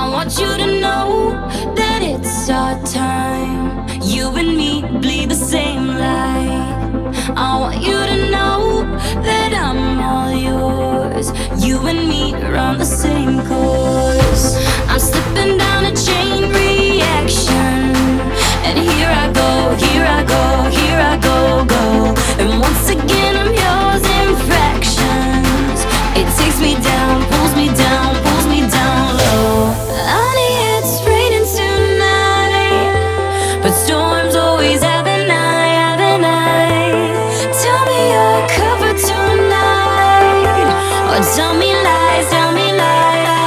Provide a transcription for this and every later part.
want you to know that it's our time. You and me bleed the same light. I want you to know that I'm all yours. You and me run the same course. I'm slipping down a chain reaction, and here I go, here I go, here I go, go. And once again I'm yours in fractions. It takes me down, pulls me down, pulls me down low. Honey, it's raining tonight, but storms always have an eye, have an eye. Tell me you're covered tonight, or tell me lies, tell me lies.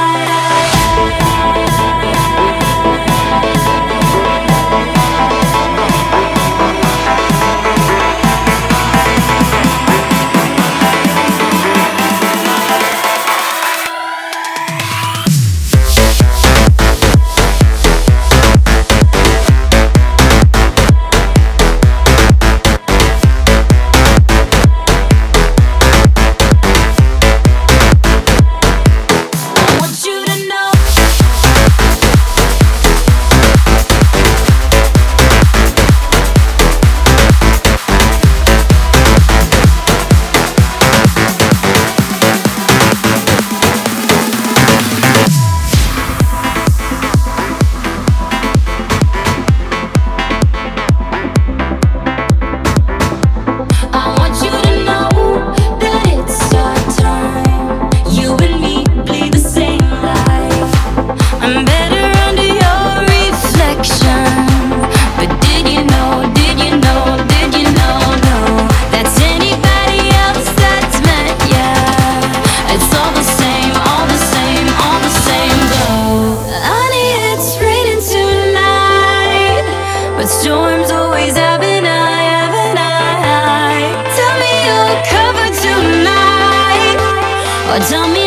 But storms always have an eye, have an eye. Tell me you're covered tonight, or tell me